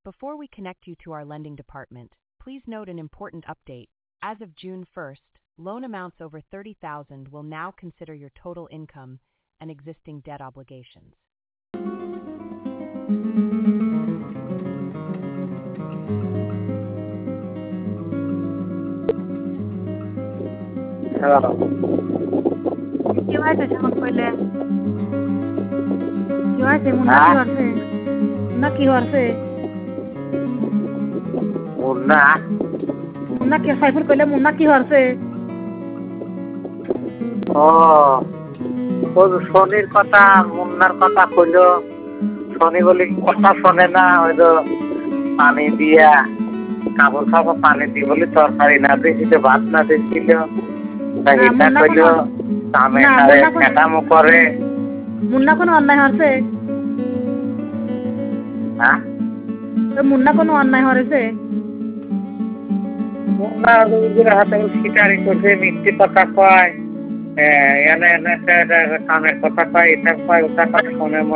Before we connect you to our lending department, please note an important update. As of June 1st, loan amounts over $30,000 will now consider your total income and existing debt obligations. Hello. কি হয়েছে যখন কইলে কি হয়েছে মুন্না কি হয়েছে মুন্না কি হয়েছে মুন্না কি সাইফুল কইলে মুন্না কি হয়েছে ও শনির কথা মুন্নার কথা কইলো শনি বলি কথা শোনে না ওই তো পানি দিয়া কাপড় খাবো পানি দিয়ে বলি তরকারি না দিয়েছিল ভাত না দিয়েছিল এটা কইলো কাটামো করে মুন্না কোনো অন্যায় হয়েছে হ্যাঁ মুন্না কোনো অন্যায় হয়েছে মুন্না হাতে শিকারি করছে মিথ্যে কথা কয় এনে এনে কানের কথা কয় এটা কয় ওটা কয় শোনে